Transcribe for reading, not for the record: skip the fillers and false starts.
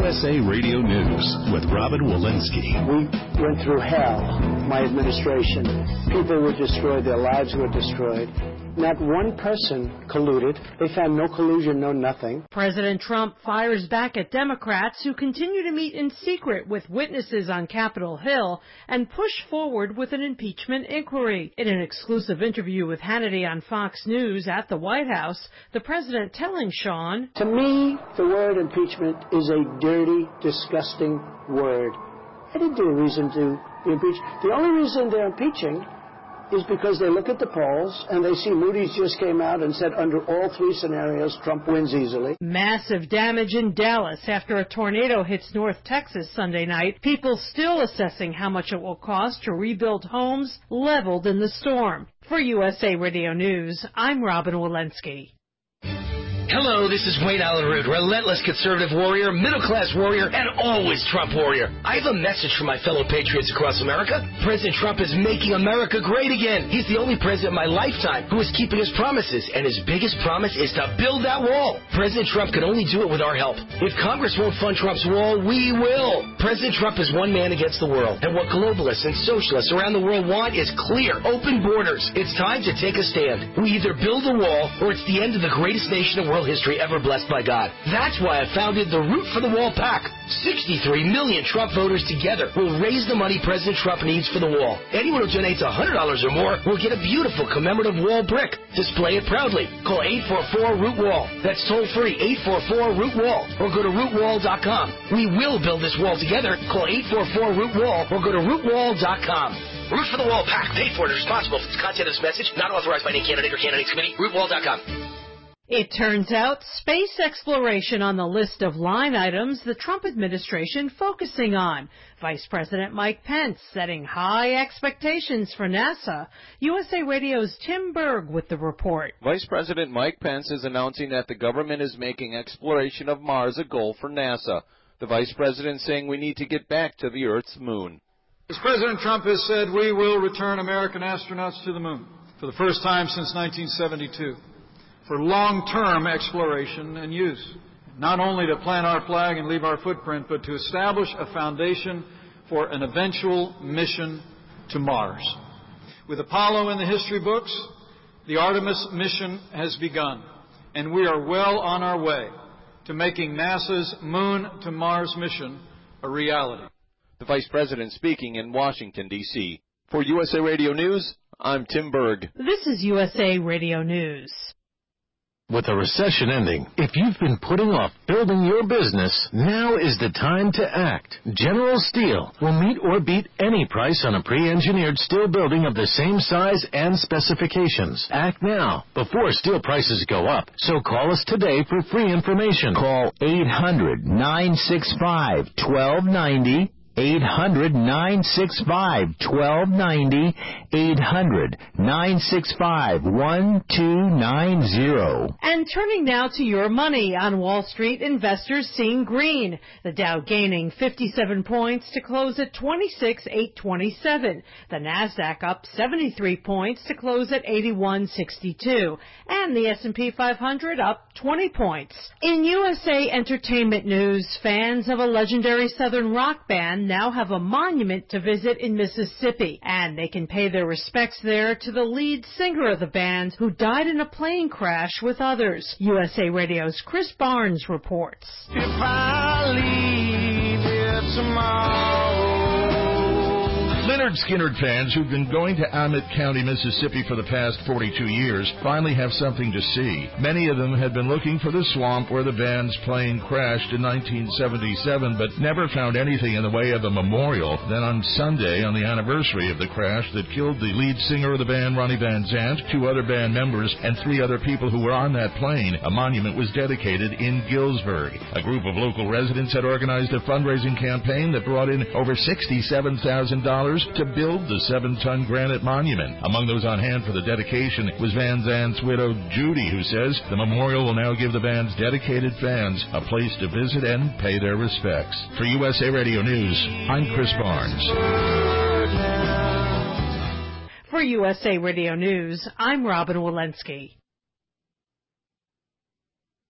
USA Radio News with Robin Walensky. We went through hell, my administration. People were destroyed, their lives were destroyed. Not one person colluded. They found no collusion, no nothing. President Trump fires back at Democrats who continue to meet in secret with witnesses on Capitol Hill and push forward with an impeachment inquiry. In an exclusive interview with Hannity on Fox News at the White House, the president telling Sean, "To me, the word impeachment is a dirty, disgusting word. I didn't do a reason to be impeached. The only reason they're impeaching is because they look at the polls and they see Moody's just came out and said under all three scenarios, Trump wins easily." Massive damage in Dallas after a tornado hits North Texas Sunday night. People still assessing how much it will cost to rebuild homes leveled in the storm. For USA Radio News, I'm Robin Walensky. Hello, this is Wayne Allen Root, relentless conservative warrior, middle-class warrior, and always Trump warrior. I have a message for my fellow patriots across America. President Trump is making America great again. He's the only president in my lifetime who is keeping his promises, and his biggest promise is to build that wall. President Trump can only do it with our help. If Congress won't fund Trump's wall, we will. President Trump is one man against the world, and what globalists and socialists around the world want is clear, open borders. It's time to take a stand. We either build a wall, or it's the end of the greatest nation in world history ever blessed by God. That's why I founded the Root for the Wall PAC. 63 million Trump voters together will raise the money President Trump needs for the wall. Anyone who donates $100 or more will get a beautiful commemorative wall brick. Display it proudly. Call 844-ROOT-WALL. That's toll-free, 844-ROOT-WALL. Or go to rootwall.com. We will build this wall together. Call 844-ROOT-WALL or go to rootwall.com. Root for the Wall PAC. Paid for and responsible for the content of this message. Not authorized by any candidate or candidates committee. rootwall.com. It turns out space exploration on the list of line items the Trump administration focusing on. Vice President Mike Pence setting high expectations for NASA. USA Radio's Tim Berg with the report. Vice President Mike Pence is announcing that the government is making exploration of Mars a goal for NASA. The Vice President saying we need to get back to the Earth's moon. As President Trump has said, we will return American astronauts to the moon for the first time since 1972. For long-term exploration and use, not only to plant our flag and leave our footprint, but to establish a foundation for an eventual mission to Mars. With Apollo in the history books, the Artemis mission has begun, and we are well on our way to making NASA's Moon to Mars mission a reality. The Vice President speaking in Washington, D.C. For USA Radio News, I'm Tim Berg. This is USA Radio News. With the recession ending, if you've been putting off building your business, now is the time to act. General Steel will meet or beat any price on a pre-engineered steel building of the same size and specifications. Act now, before steel prices go up. So call us today for free information. Call 800-965-1290. 800-965-1290, 800-965-1290. And turning now to your money on Wall Street, investors seeing green. The Dow gaining 57 points to close at 26,827. The Nasdaq up 73 points to close at 8162. And the S&P 500 up 20 points. In USA Entertainment news, fans of a legendary Southern rock band now have a monument to visit in Mississippi, and they can pay their respects there to the lead singer of the band who died in a plane crash with others. USA Radio's Chris Barnes reports. If I leave here tomorrow. Lynyrd Skynyrd fans who've been going to Amet County, Mississippi for the past 42 years finally have something to see. Many of them had been looking for the swamp where the band's plane crashed in 1977, but never found anything in the way of a memorial. Then on Sunday, on the anniversary of the crash that killed the lead singer of the band, Ronnie Van Zant, 2 other band members, and 3 other people who were on that plane, a monument was dedicated in Gillsbury. A group of local residents had organized a fundraising campaign that brought in over $67,000 to build the 7-ton granite monument. Among those on hand for the dedication was Van Zant's widow, Judy, who says the memorial will now give the band's dedicated fans a place to visit and pay their respects. For USA Radio News, I'm Chris Barnes. For USA Radio News, I'm Robin Walensky.